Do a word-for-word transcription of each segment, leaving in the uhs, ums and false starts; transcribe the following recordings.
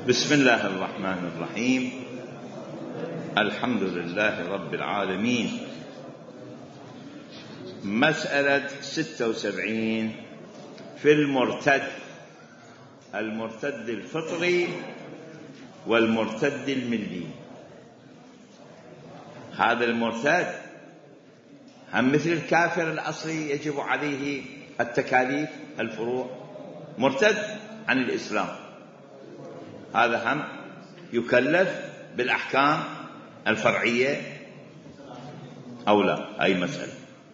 بسم الله الرحمن الرحيم. الحمد لله رب العالمين. مسألة ستة وسبعين في المرتد، المرتد الفطري والمرتد الملي. هذا المرتد هم مثل الكافر الأصلي يجب عليه التكاليف الفروع، مرتد عن الإسلام، هذا هم يكلف بالأحكام الفرعية أو لا؟ هاي مسألة.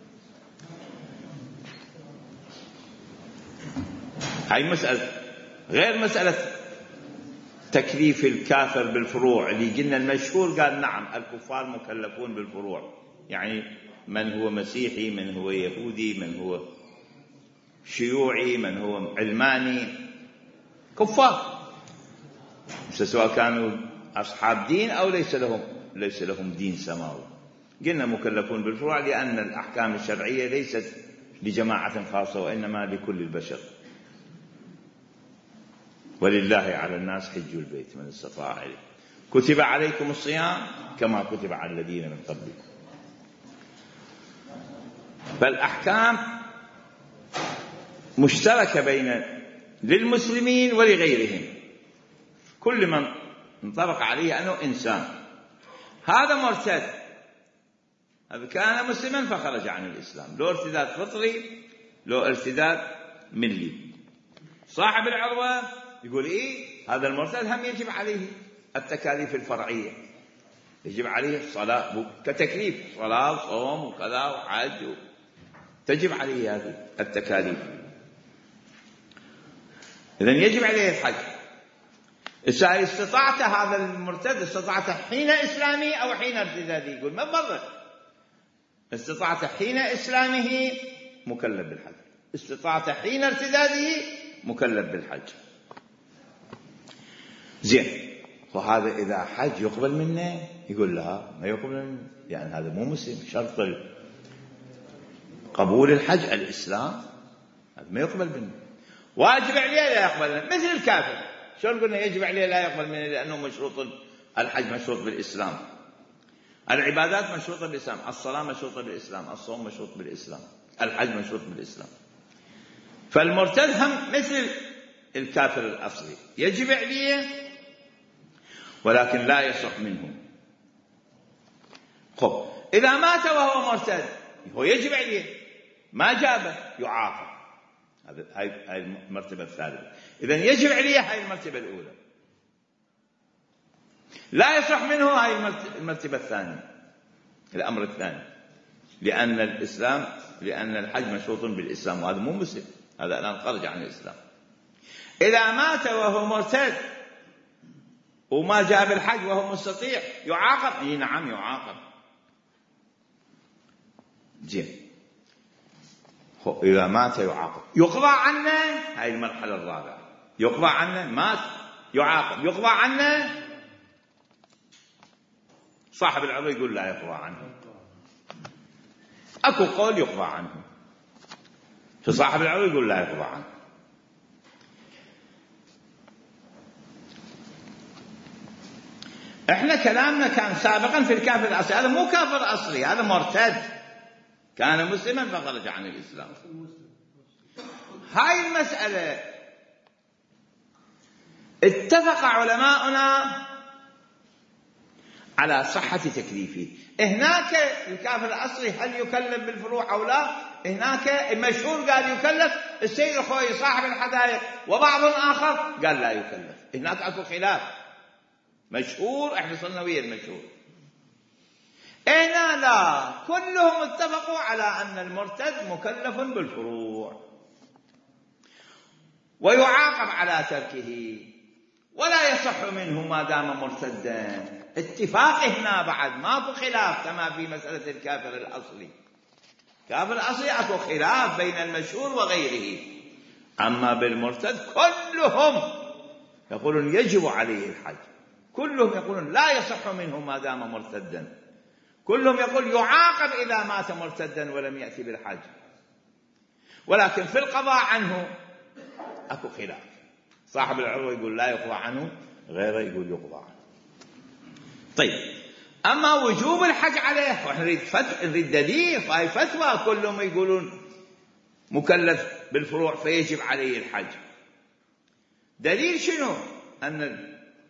هاي مسألة غير مسألة تكليف الكافر بالفروع اللي قلنا المشهور قال نعم الكفار مكلفون بالفروع، يعني من هو مسيحي، من هو يهودي، من هو شيوعي، من هو علماني، كفار سواء كانوا أصحاب دين أو ليس لهم ليس لهم دين سماوي. قلنا مكلفون بالفروع لأن الأحكام الشرعية ليست لجماعة خاصة وإنما لكل البشر. ولله على الناس حج البيت من استطاع إليه. كتب عليكم الصيام كما كتب على الذين من قبلكم. فالأحكام مشتركة بين للمسلمين ولغيرهم، كل من انطبق عليه أنه إنسان. هذا مرتد، هذا كان مسلما فخرج عن الإسلام، لو ارتداد فطري لو ارتداد ملي. صاحب العروة يقول إيه هذا المرتد هم يجب عليه التكاليف الفرعية، يجب عليه الصلاة كتكليف، صلاة وصوم وكذا وحج، تجب عليه هذه التكاليف، إذن يجب عليه الحج. إذا استطعت هذا المرتد استطعت حين إسلامه أو حين ارتداده، يقول ما فرق، استطعت حين إسلامه مكلف بالحج، استطعت حين ارتداده مكلف بالحج. زين، وهذا إذا حج يقبل منه؟ يقول لا ما يقبل منه، يعني هذا مو مسلم، شرط قبول الحج الإسلام، هذا ما يقبل منه، واجب عليه لا يقبل منه، مثل الكافر. شلون قلنا يجب عليه لا يقبل منه؟ لأنه مشروط، الحج مشروط بالإسلام، العبادات مشروطة بالإسلام، الصلاة مشروطة بالإسلام، الصوم مشروط بالإسلام، الحج مشروط بالإسلام. فالمرتد هم مثل الكافر الأصلي يجب عليه ولكن لا يصح منه. خب إذا مات وهو مرتد هو يجب عليه، ما جابه يعاقب، هاي المرتبة الثالثة. إذن يجب عليه هاي المرتبة الأولى، لا يصح منه هاي المرتبة الثانية، الأمر الثاني، لأن الإسلام لأن الحج مشروط بالإسلام، وهذا مو مسلم، هذا الآن خرج عن الإسلام. إذا مات وهو مرتد وما جاب الحج وهو مستطيع يعاقب؟ إيه نعم يعاقب. زين، إذا مات يعاقب، يقضى عنه، هاي المرحلة الرابعة، يقضى عنه، مات يعاقب، يقضى عنه. صاحب العروة يقول لا يقضى عنه، أكو قول يقضى عنه، فصاحب العروة يقول لا يقضى عنه. احنا كلامنا كان سابقا في الكافر الأصلي، هذا مو كافر أصلي، هذا مرتد كان مسلما فخرج عن الإسلام. هاي المسألة اتفق علماؤنا على صحة تكليفه. هناك الكافر الأصلي هل يكلف بالفروع أو لا؟ هناك المشهور قال يكلف، السيد الخوي صاحب الحدائق وبعض آخر قال لا يكلف. هناك أكو خلاف مشهور، احنا صرنا ويا المشهور. هنا لا، كلهم اتفقوا على أن المرتد مكلف بالفروع ويعاقب على تركه ولا يصح منه ما دام مرتدا. اتفاق هنا بعد، ماكو خلاف كما في مسألة الكافر الأصلي. الكافر الأصلي اكو خلاف بين المشهور وغيره، أما بالمرتد كلهم يقولون يجب عليه الحج، كلهم يقولون لا يصح منه ما دام مرتدا، كلهم يقول يعاقب إذا مات مرتدا ولم يأتي بالحج. ولكن في القضاء عنه أكو خلاف، صاحب العروة يقول لا يقضى عنه، غيره يقول يقضى عنه. طيب، أما وجوب الحج عليه، وإحنا نريد فتوى، نريد دليل، فهي فتوى كلهم يقولون مكلف بالفروع فيجب عليه الحج. دليل شنو؟ أن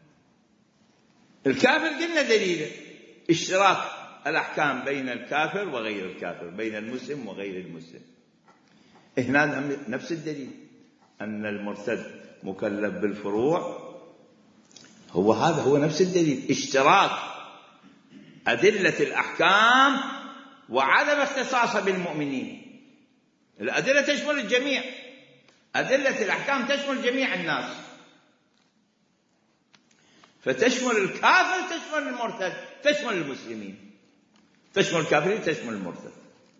الكافر قلنا دليله اشتراك الأحكام بين الكافر وغير الكافر، بين المسلم وغير المسلم. هنا نفس الدليل أن المرتد مكلف بالفروع، هو هذا هو نفس الدليل، اشتراك أدلة الأحكام وعدم اختصاصها بالمؤمنين. الأدلة تشمل الجميع، أدلة الأحكام تشمل جميع الناس، فتشمل الكافر تشمل المرتد تشمل المسلمين، تشمل الكافرين تشمل المرتد.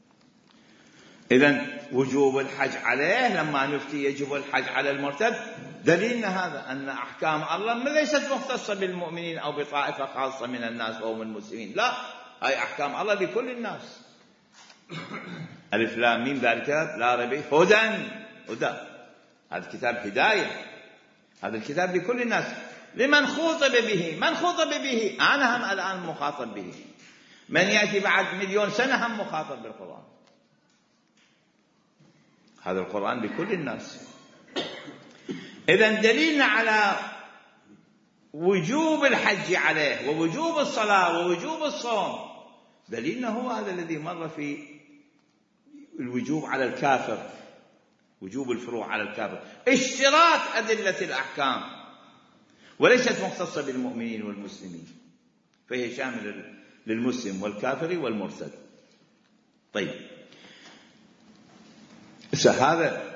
إذن وجوب الحج عليه لما نفتي يجب الحج على المرتد، دليلنا هذا أن أحكام الله ليست مختصة بالمؤمنين أو بطائفة خاصة من الناس أو من المسلمين، لا، هاي أحكام الله لكل الناس. ألف لام ميم ذلك لا ريب فيه هدى، هدى، هذا الكتاب هداية، هذا الكتاب لكل الناس. لمن خوطب به، من خوطب به؟ أنا هم الآن مخاطب به، من يأتي بعد مليون سنة هم مخاطب بالقرآن. هذا القرآن لكل الناس. إذن دليلنا على وجوب الحج عليه ووجوب الصلاة ووجوب الصوم، دليلنا هو هذا الذي مر في الوجوب على الكافر، وجوب الفروع على الكافر، اشتراك أدلة الأحكام وليست مختصة بالمؤمنين والمسلمين، فهي شاملة للمسلم والكافر والمرتد. طيب، هذا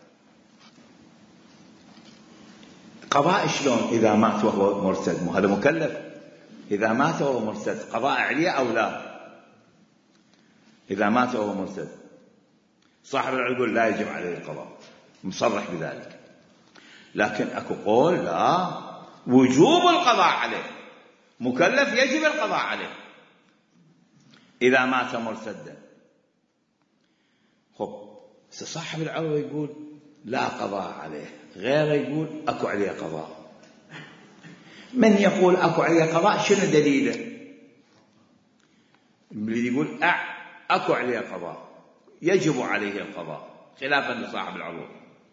قضاء شلون إذا مات وهو مرتد؟ مو هذا مكلف، إذا مات وهو مرتد قضاء عليه أو لا؟ إذا مات وهو مرتد صاحب العلم يقول لا يجب عليه القضاء، مصرح بذلك، لكن أكو قول لا، وجوب القضاء عليه، مكلف يجب القضاء عليه إذا مات مرتدا. خب صاحب العروة يقول لا قضاء عليه، غيره يقول أكو عليه قضاء. من يقول أكو عليه قضاء شنو دليله؟ اللي يقول أكو عليه قضاء يجب عليه القضاء خلافا لصاحب العروة.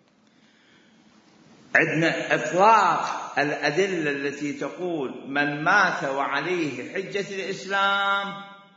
عندنا إطلاق الأدلة التي تقول من مات وعليه حجة الإسلام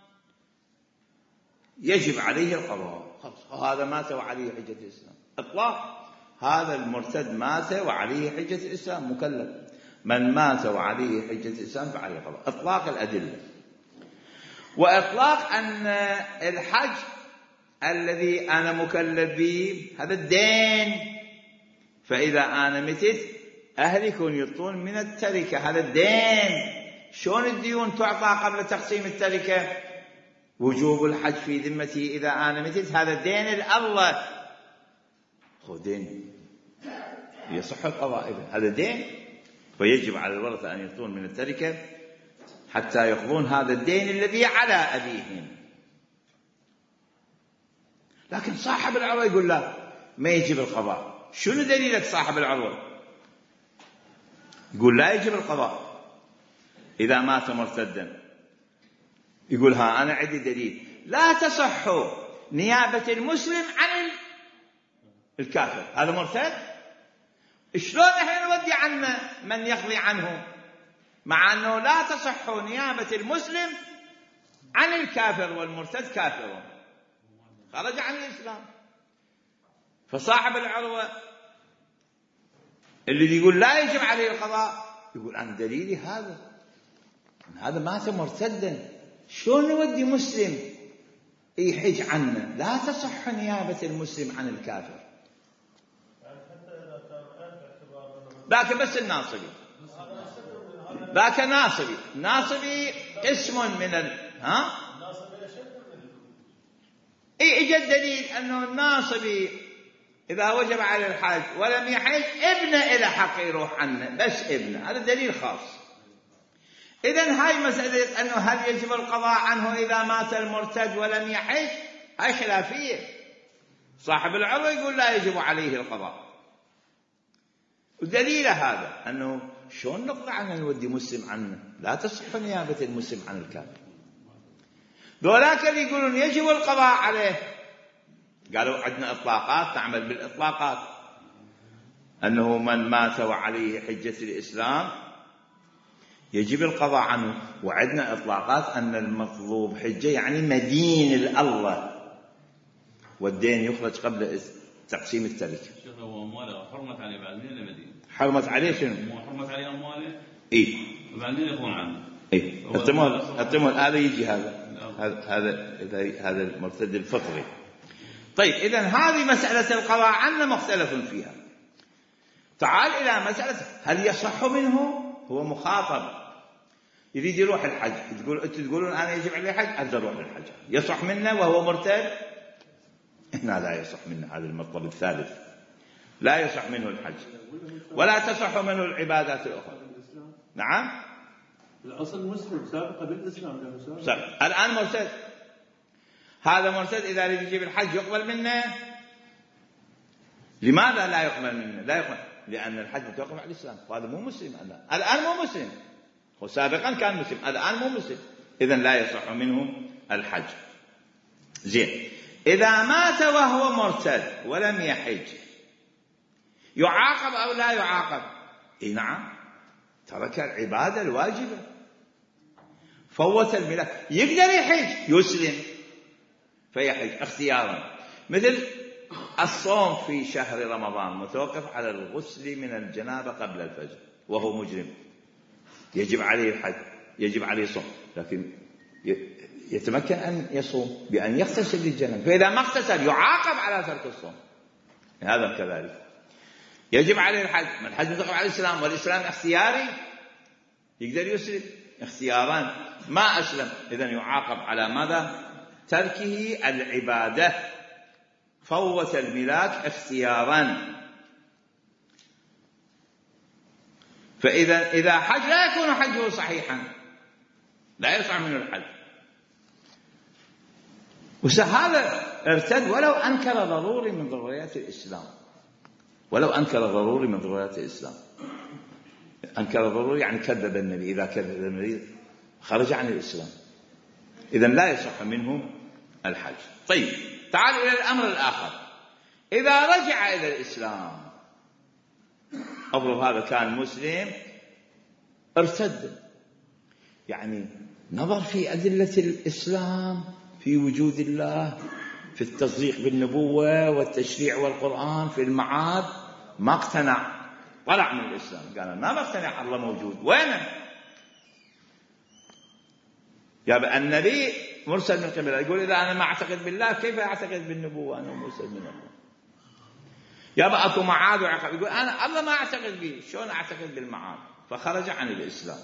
يجب عليه القضاء، هذا مات وعليه حجة الإسلام، إطلاق، هذا المرتد مات وعليه حجة الإسلام مكلف، من مات وعليه حجة الإسلام فعليه قضاء، إطلاق الأدلة. وإطلاق أن الحج الذي أنا مكلف به هذا الدين، فإذا أنا متت أهلي يكون يعطون من التركة، هذا الدين. شلون الديون تعطى قبل تقسيم التركة؟ وجوب الحج في ذمتي إذا أنا متت، هذا دين الله، هو دين يصح القضاء، هذا دين، فيجب على الورثة أن يعطون من التركة حتى يقضون هذا الدين الذي على أبيهم. لكن صاحب العروة يقول لا، ما يجب القضاء. شنو دليلك صاحب العروة؟ يقول لا يجب القضاء إذا مات مرتدا. يقول ها أنا عندي دليل، لا تصح نيابة المسلم عن الكافر، هذا مرتد، شلون احنا نودي عنه من يقضي عنه، مع أنه لا تصح نيابة المسلم عن الكافر والمرتد كافر خرج عن الإسلام. فصاحب العروة اللي يقول لا يجب عليه القضاء يقول عن دليلي هذا، هذا مات مرتدا، شلون نودي مسلم يحج عنه؟ لا تصح نيابة المسلم عن الكافر. ذاك بس الناصبي، ذاك ناصبي، ناصبي اسم من ال... ها؟ اي اجى الدليل انه الناصبي اذا وجب على الحج ولم يحج ابنه الى حق يروح عنه، بس ابنه، هذا دليل خاص. اذن هاي مسألة انه هل يجب القضاء عنه اذا مات المرتد ولم يحج هاي خلافية. صاحب العروة يقول لا يجب عليه القضاء، ودليل هذا أنه شلون نقضي عنه نودي مسلم عنه؟ لا تصح نيابة المسلم عن الكافر. ذولاك اللي يقولون يجب القضاء عليه قالوا عندنا إطلاقات نعمل بالإطلاقات، أنه من مات وعليه حجة الإسلام يجب القضاء عنه، وعندنا إطلاقات أن المطلوب حجة يعني مدين الله، والدين يخرج قبل تقسيم التركة. شيخ هو أمواله حرمت عليه بعد من المدينة؟ حرمت عليه شنو؟ حرمت عليه أمواله؟ إيه. وبعد من يكون عنه؟ إيه. التمول التمول هذا يجي هذا هذا هذا المرتد الفطري. طيب إذن هذه مسألة القضاء عنه مختلف فيها. تعال إلى مسألة هل يصح منه؟ هو مخاطب يريد يروح الحج، تقول أنتم تقولون أنا يجب عليه حج، أقدر أروح الحج، يصح منه وهو مرتد؟ هنا لا يصح منه، هذا المطلب الثالث، لا يصح منه الحج ولا تصح منه العبادات الأخرى. نعم الأصل مسلم سابقا بالإسلام، الآن مرتد. هذا مرتد إذا يريد يجيب الحج يقبل منه؟ لماذا لا يقبل منه؟ لا يقبل لأن الحج متوقف على الإسلام، وهذا مو مسلم الآن. الآن مو مسلم، هو سابقا كان مسلم، الآن مو مسلم، إذن لا يصح منه الحج. زين، إذا مات وهو مرتد ولم يحج يعاقب أو لا يعاقب؟ إيه نعم، ترك العبادة الواجبة، فوت الميلاد، يقدر يحج يسلم فيحج اختيارا، مثل الصوم في شهر رمضان متوقف على الغسل من الجنابة قبل الفجر وهو مجرم، يجب عليه الحج، يجب عليه الصوم، لكن يتمكن أن يصوم بأن يغتسل للجنابة، فإذا ما اغتسل يعاقب على ترك الصوم. هذا كذلك يجب عليه الحج، من الحج متوقف على الإسلام، والإسلام اختياري، يقدر يسلم اختياران، ما أسلم إذن يعاقب على ماذا؟ تركه العبادة، فوت الميلاد اختيارا. فإذا إذا حج لا يكون حجه صحيحا، لا يصح منه الحج. وهذا ارتد ولو أنكر ضروري من ضروريات الإسلام، ولو أنكر ضروري من ضروريات الإسلام. أنكر ضروري يعني كذب النبي، إذا كذب النبي خرج عن الإسلام، إذن لا يصح منه الحج. طيب تعالوا إلى الأمر الآخر، إذا رجع إلى الإسلام، أفرض هذا كان مسلم ارتد، يعني نظر في أدلة الإسلام في وجود الله، في التصديق بالنبوة والتشريع والقرآن، في المعاد، ما اقتنع، طلع من الإسلام، قال ما بقتنع الله موجود، وينه؟ يا النبي مرسل من قبل، يقول إذا أنا ما أعتقد بالله كيف أعتقد بالنبوة أنا مرسل من الله؟ يا أكو معاد وعقاب، يقول أنا الله ما أعتقد به، شلون أعتقد بالمعاد؟ فخرج عن الإسلام.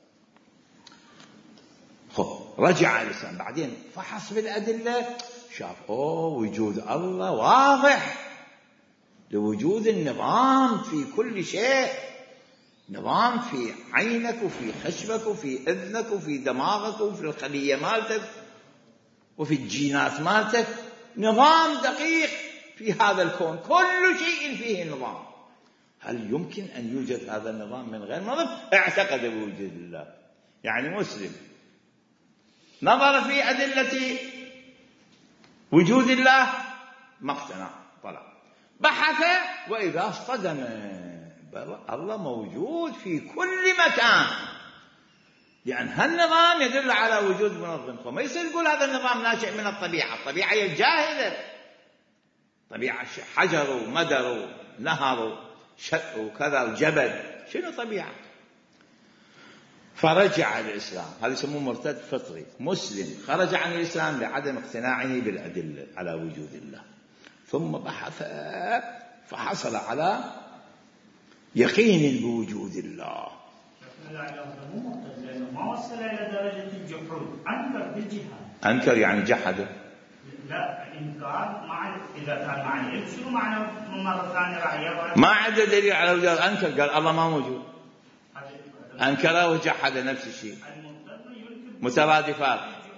خب رجع الإسلام، بعدين فحص بالأدلة، شاف أوه وجود الله واضح، لوجود النظام في كل شيء، نظام في عينك وفي خشبك وفي إذنك وفي دماغك وفي الخلية مالتك وفي الجينات مالتك، نظام دقيق في هذا الكون، كل شيء فيه نظام. هل يمكن أن يوجد هذا النظام من غير نظام؟ اعتقد بوجود الله، يعني مسلم نظر في أدلة وجود الله ما اقتنع، طلع بحث وإذا اصطدم الله موجود في كل مكان، لأن هالنظام يدل على وجود منظم. فما يصير يقول هذا النظام ناشئ من الطبيعة، الطبيعة هي الجاهلة، طبيعة حجر ومدر ونهر وكذا وجبل، شنو طبيعة؟ فرجع الإسلام، هذا يسموه مرتد فطري، مسلم خرج عن الإسلام لعدم اقتناعه بالأدلة على وجود الله، ثم بحث فحصل على يقين بوجود الله. ما وصل إلى درجة الجحود، أنكر بالجهاد. أنكر يعني جحد. لا إنكار مع إذا كان مع العلم، شنو معنى مرة ثانية رأيه؟ ما عنده دليل على وجود، أنكر، قال الله ما موجود، أنكر وجحد نفس الشيء، مترادفات،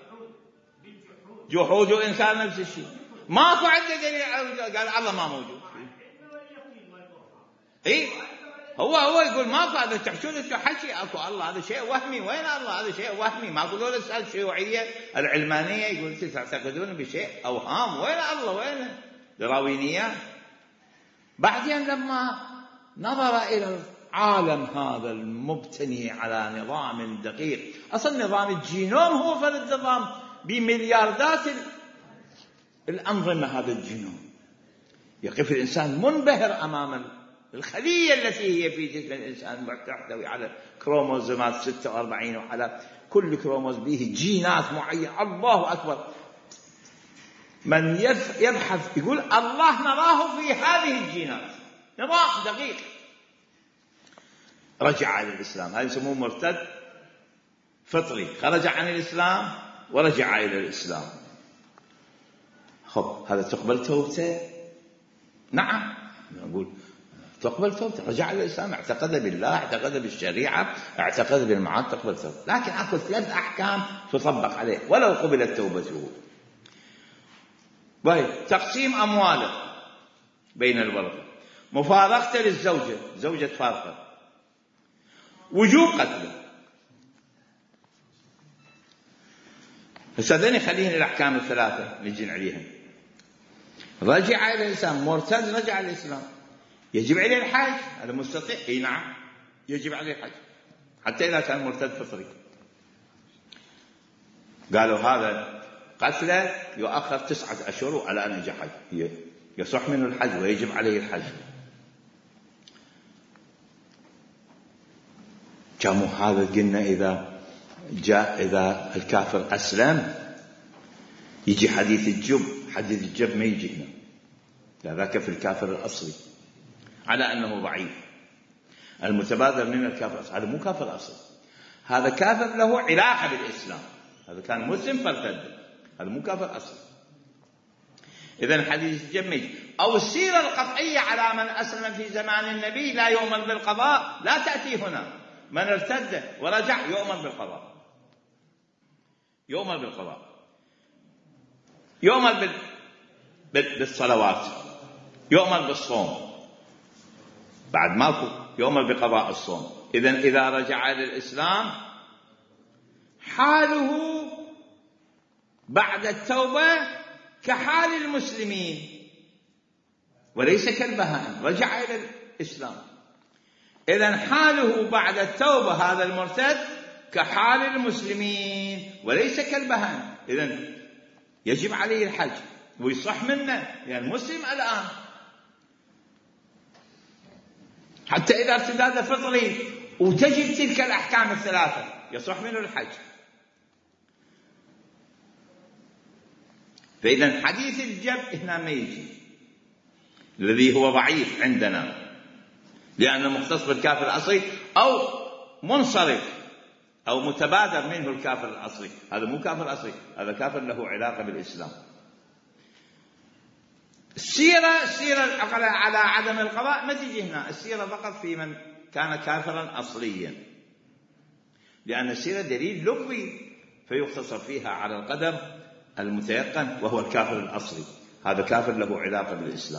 جحود وإنكار نفس الشيء، ماكو عنده دليل على وجود، قال الله ما موجود. إيه هو هو يقول ماكو، هذا تحشون انتم حكي، اكو الله، هذا شيء وهمي. وين الله؟ هذا شيء وهمي. ماكو دول اسال الشيوعيه العلمانيه يقول انتم تعتقدون بشيء اوهام. وين الله؟ وين دراوينيات؟ بعدين لما نظر الى العالم هذا المبتني على نظام دقيق، اصلا نظام الجينوم هو فرد نظام بملياردات الانظمه. هذا الجينوم يقف الانسان منبهر امام الخلية التي هي في جسم الإنسان، تحتوي على كروموزومات ستة وأربعين، وعلى كل كروموزوم به جينات معينة. الله أكبر. من يبحث يقول الله نراه في هذه الجينات، نظام دقيق. رجع إلى الإسلام، هذا يسموه مرتد فطري، خرج عن الإسلام ورجع إلى الإسلام. خب هذا تقبل توبته؟ نعم نقول تقبل توبته، رجع إلى الإسلام، اعتقد بالله، اعتقد بالشريعة، اعتقد بالمعاد، تقبل توبته. لكن أكو ثلاث أحكام تطبق عليه ولو قبلت توبته. طيب تقسيم أمواله بين الورثة، مفارقته للزوجة، زوجة فارقة، وجوب قتله. هسه خلينا الأحكام الثلاثة نجي عليها. رجع إلى الإسلام، مرتد رجع إلى الإسلام، يجب عليه الحج. هذا مستطيع؟ اي نعم يجب عليه الحج حتى إذا كان مرتد فطري. قالوا هذا قتله يؤخر تسعة أشهر على أن يجي حج، يصح منه الحج ويجب عليه الحج. كم هذا قلنا إذا جاء إذا الكافر أسلم يجي حديث الجب، حديث الجب ما يجي هنا، ذاك في الكافر الأصلي، على أنه ضعيف. المتبادر من الكافر الأصلي هذا مو كافر أصلي، هذا كافر له علاقة بالإسلام، هذا كان مسلم فارتد، هذا مو كافر أصلي. إذن حديث الجب أو السيرة القطعية على من أسلم في زمان النبي لا يؤمر بالقضاء لا تأتي هنا. من ارتد ورجع يؤمر بالقضاء، يؤمر بالقضاء، يؤمر بال... بال... بالصلوات، يؤمر بالصوم، بعد ماكو يؤمر بقضاء الصوم. إذن إذا رجع إلى الإسلام حاله بعد التوبة كحال المسلمين وليس كالبهائم، رجع إلى الإسلام. إذن حاله بعد التوبة هذا المرتد كحال المسلمين وليس كالبهائم. إذن يجب عليه الحج ويصح منه، يعني مسلم الآن، حتى إذا ارتداد فطري وتجد تلك الأحكام الثلاثة يصح منه الحج. فإذا حديث الجب هنا ما يجي، الذي هو ضعيف عندنا لأنه مختص بالكافر الأصلي أو منصرف أو متبادر منه الكافر الأصلي. هذا مو كافر أصلي، هذا كافر له علاقة بالإسلام. السيرة السيرة على عدم القضاء ما تجي هنا، السيرة فقط في من كان كافرا أصليا، لأن السيرة دليل لغوي فيختصر فيها على القدر المتيقن وهو الكافر الأصلي، هذا كافر له علاقة بالإسلام.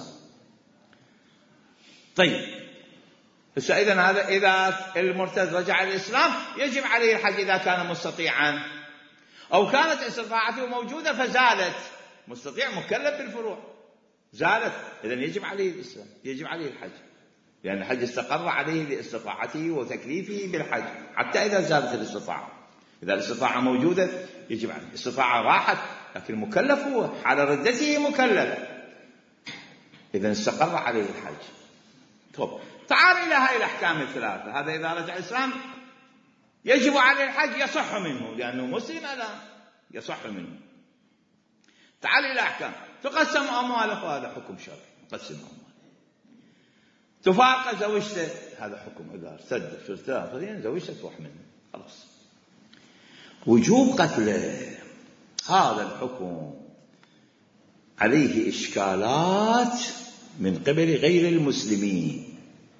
طيب إذن هذا إذا المرتد رجع الإسلام يجب عليه الحج إذا كان مستطيعا، أو كانت استطاعته موجودة فزالت، مستطيع مكلف بالفروع زالت، إذن يجب عليه الإسلام، يجب عليه الحج، لأن الحج استقر عليه لاستطاعته وتكليفه بالحج حتى إذا زالت الاستطاعة. إذا الاستطاعة موجودة يجب عليه، الاستطاعة راحت لكن مكلف هو حال ردته مكلف، إذن استقر عليه الحج. طب تعال إلى هذه الأحكام الثلاثة. هذا إذا رجع الإسلام يجب عليه الحج، يصح منه لأنه مسلم الآن، يصح منه. تعال إلى أحكام. تقسم أمواله، هذا حكم شرعي، تقسم أمواله. تفارق زوجته، هذا حكم إذا ارتد في ارتداد زوجته تروح منه خلاص. وجوب قتله، هذا الحكم عليه إشكالات من قبل غير المسلمين.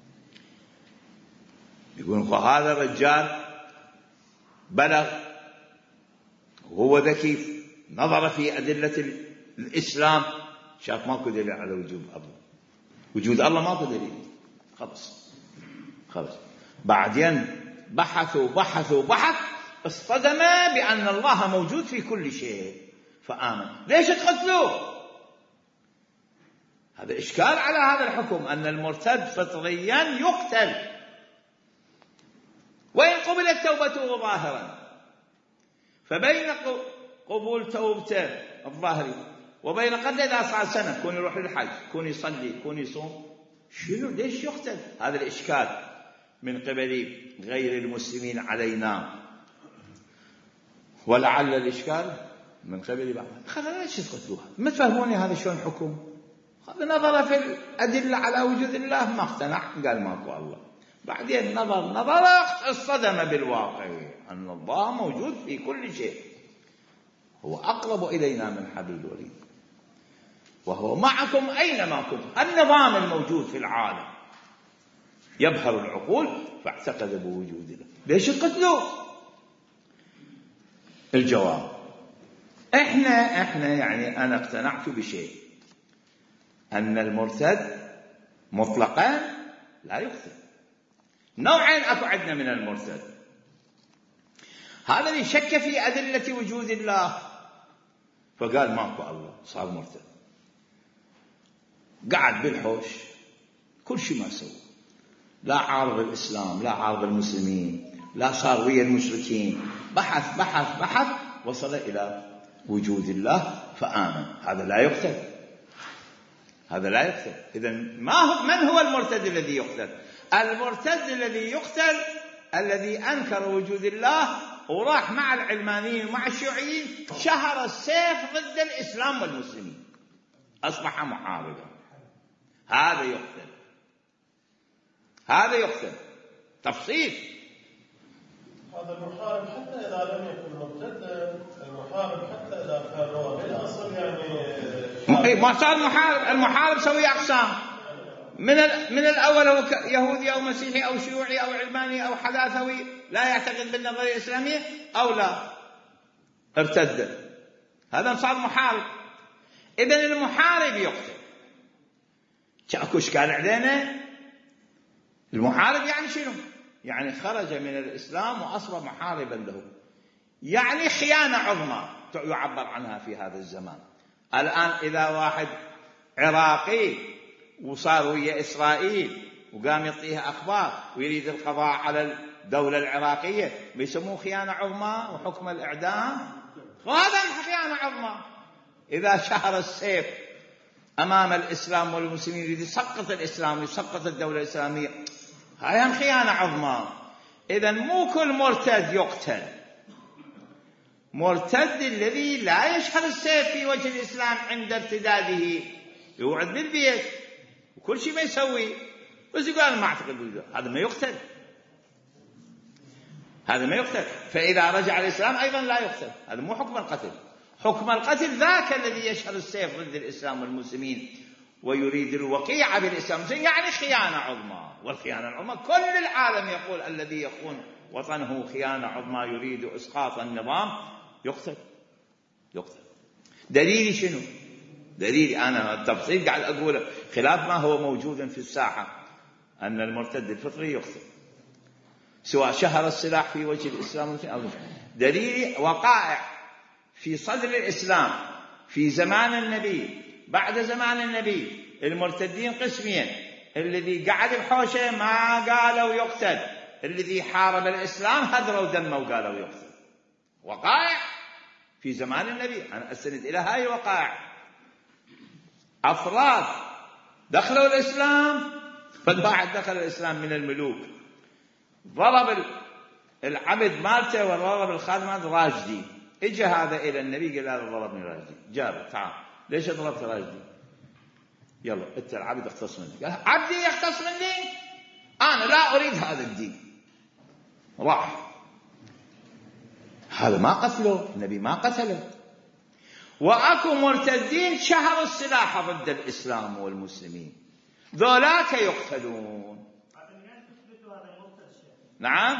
يقولون هذا الرجال بلغ وهو ذكي، نظر في أدلة الإسلام شاف ماكو دليل على وجود الله، وجود الله ماكو دليل، خلاص خلاص. بعدين بحثوا بحثوا بحث اصطدم بأن الله موجود في كل شيء فآمن. ليش تقتلوه؟ هذا إشكال على هذا الحكم، أن المرتد فطريا يقتل، وإن قبلت توبته ظاهرا. فبين قبول توبته الظاهري وبين قتل إذا صار سنة، كون يروح للحج، كون يصلي، كون يصوم، شنو ليش يقتل؟ هذا الإشكال من قبل غير المسلمين علينا، ولعل الإشكال من قبل بعض. خذ ليش تقتلوها؟ ما تفهموني هذا شلون حكم؟ هذا نظر في الأدلة على وجود الله ما اقتنع، قال ماكو الله. بعدين نظر نظر اصطدم بالواقع أن الله موجود في كل شيء، هو أقرب إلينا من حبل الوريد، وهو معكم أينما كنتم. النظام الموجود في العالم يبهر العقول، فاعتقد بوجود الله. ليش تقتلوا؟ الجواب احنا احنا يعني انا اقتنعت بشيء، ان المرتد مطلقا لا يقتل. نوعين اكو عندنا من المرتد: هذا اللي شك في ادله وجود الله فقال ماكو الله، صار مرتد، قعد بالحوش كل شيء ما سوى، لا عارض الاسلام لا عارض المسلمين لا صار ويا المشركين، بحث بحث بحث وصل إلى وجود الله فآمن. هذا لا يقتل، هذا لا يقتل. إذن ما هو من هو المرتد الذي يقتل؟ المرتد الذي يقتل الذي أنكر وجود الله وراح مع العلمانيين ومع الشيوعيين شهر السيف ضد الإسلام والمسلمين، أصبح محاربا. هذا يقتل، هذا يقتل. تفصيل: هذا المحارب حتى إذا لم يكن مرتد، المحارب حتى إذا كان هو بالأصل يعني ما صار محارب. المحارب سوي أقسام، من من الأول هو يهودي أو مسيحي أو شيوعي أو علماني أو حداثوي لا يعتقد بالنظرية الإسلامية أو لا ارتد، هذا صار محارب. إذن المحارب يقتل. اكو اشكال علينا. المحارب يعني شنو؟ يعني خرج من الإسلام وأصبح محاربا له، يعني خيانة عظمى يعبر عنها في هذا الزمان. الآن إذا واحد عراقي وصار ويا إسرائيل وقام يعطيها أخبار ويريد القضاء على الدولة العراقية، بيسموه خيانة عظمى وحكم الإعدام. وهذا خيانة عظمى. إذا شهر السيف أمام الإسلام والمسلمين يريد يسقط الإسلام ويسقط الدولة الإسلامية، هاي خيانة عظمى. إذن مو كل مرتد يقتل. مرتد الذي لا يشهر السيف في وجه الإسلام عند ارتداده، يقعد بالبيت وكل شيء ما يسوي، بس يقول أنا ما أعتقد بالله، هذا ما يقتل، هذا ما يقتل. فإذا رجع الإسلام أيضا لا يقتل. هذا مو حكم القتل. حكم القتل ذاك الذي يشهر السيف ضد الإسلام والمسلمين ويريد الوقيعة بالإسلام، يعني خيانة عظمى. والخيانة العظمى كل العالم يقول الذي يخون وطنه خيانة عظمى، يريد إسقاط النظام، يقتل يقتل. دليلي شنو؟ دليلي أنا التفصيل قاعد أقوله خلاف ما هو موجود في الساحة، أن المرتد الفطري يقتل سواء شهر السلاح في وجه الإسلام أو دليلي وقائع في صدر الإسلام في زمان النبي بعد زمان النبي. المرتدين قسمين: الذي قعد بحوشه ما قالوا يقتل، الذي حارب الإسلام هدروا دمه وقالوا يقتل. وقائع في زمان النبي، أنا أستند إلى هاي الوقائع. أفراد دخلوا الإسلام، فالواحد دخل الإسلام من الملوك ضرب العبد مالته وضرب الخادم مالته راجدي، اجى هذا إلى النبي قال هذا ضربني راجدي، جاب تعال ليش ضربت راجدي؟ يلا انت العبد اختص مني. قال عبدي يختص مني؟ انا لا اريد هذا الدين. راح. هذا ما قتله النبي، ما قتله. واكو مرتدين شهروا السلاح ضد الاسلام والمسلمين، ذولاك يقتلون. نعم.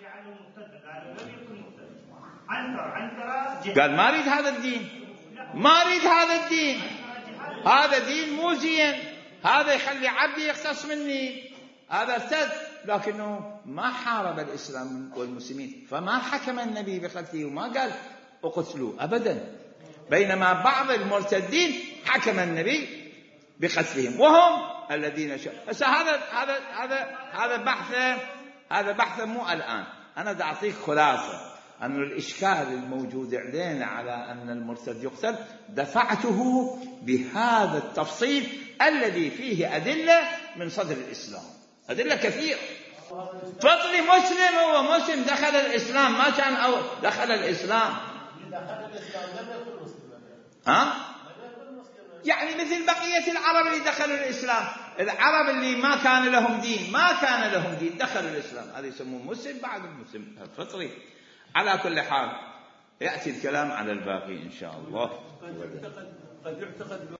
قال ما اريد هذا الدين، ما اريد هذا الدين، هذا دين مو زين، هذا يخلي عبدي يختص مني، هذا ارتد. لكنه ما حارب الإسلام والمسلمين، فما حكم النبي بقتله وما قال اقتلوا أبدا، بينما بعض المرتدين حكم النبي بقتلهم وهم الذين شاء. بس هذا هذا هذا هذا بحث هذا بحث مو الآن. أنا بدي أعطيك خلاصة أن الإشكال الموجود علينا على أن المرتد يقتل دفعته بهذا التفصيل الذي فيه أدلة من صدر الإسلام، أدلة كثيرة. فطري مسلم، هو مسلم دخل الإسلام، ما كان أو دخل الإسلام ها؟ يعني مثل بقية العرب اللي دخلوا الإسلام، العرب اللي ما كان لهم دين ما كان لهم دين دخلوا الإسلام، هذا يسموه مسلم بعد المسلم فطري. على كل حال يأتي الكلام على الباقي إن شاء الله. قد يعتقد